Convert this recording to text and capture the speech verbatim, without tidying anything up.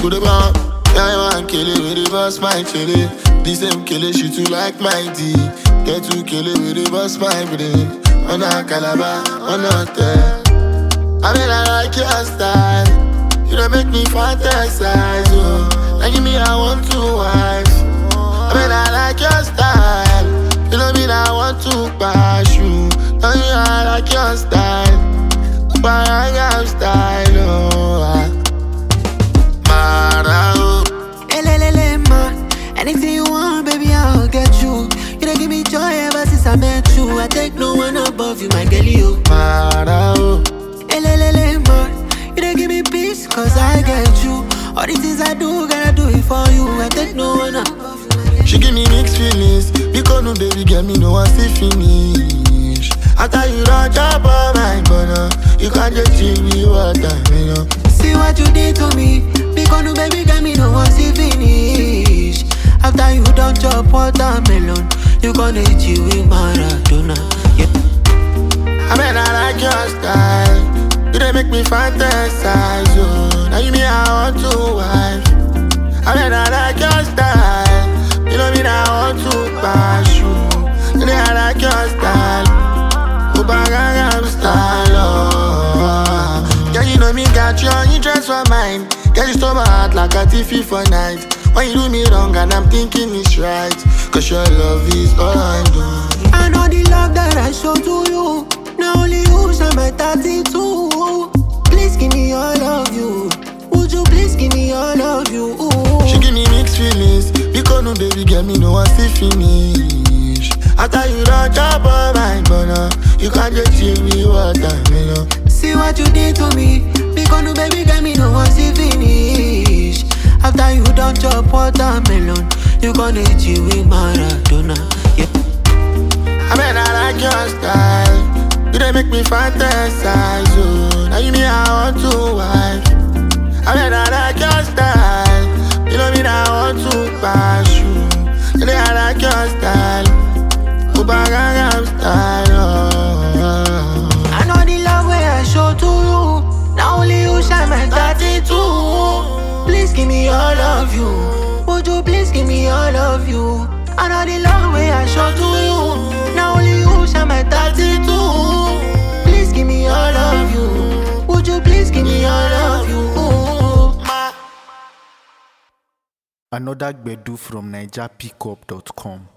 Put it on. Yeah, you want kill it with the boss, my chili. The same kill it, she too like my D. Get to kill it with the boss, my brain. On a calabar, on a tear. I mean, I like your style. You don't make me fantasize, oh. Like me, I want to wife. I mean, I like your style. You know me, I want to bash you. Tell you I like your style. But I got style, oh. I anything you want, baby, I'll get you. You don't give me joy ever since I met you. I take no one above you, my girl, you. Elelele, man. You don't give me peace, cause I get you. All the things I do, gotta do it for you. I take no one above you. She give me mixed feelings. Because no baby get me, no one see finish. After you run job on my corner, you can't just chill me water, you know. See what you did to me. Because no baby get me, no one see finish. After you don't chop watermelon, you gonna chill with Maradona. Yeah. I mean, I like your style. You don't make me fantasize, oh. Now you mean I want to wife. I mean, I like your style. You know me, I want to bash you. You know I like your style. Ubagaga style, oh. Yeah, you know me, got your interest for mine. Girl, you stole my heart like a T V for night. When you do me wrong and I'm thinking it's right, cause your love is all I do. I know the love that I show to you. Not only you, so my thirty-two. Please give me all of you. Would you please give me all of you? She give me mixed feelings. Because no baby get me, no one see finish. After you run job on my corner, you can't just chill me water, you know. See what you did to me. Because no baby get me, no one see finish. After you don't chop watermelon, you gonna chill with Maradona. Yeah. I mean, I like your style. You don't make me fantasize, oh. Now you mean I want to wife. I mean, I like your style. You know me, I want to bash you. You know I like your style. Ubagaga style, oh. I know the love where I show to you. Not only you shine my thirty-two. Please give me all of you. Would you please give me all of you? I know the love way I show to you. Now only you shine my thirty-two. Please give me all of you. Would you please give me all of you? Another Gbedu from Niger Pickup dot com.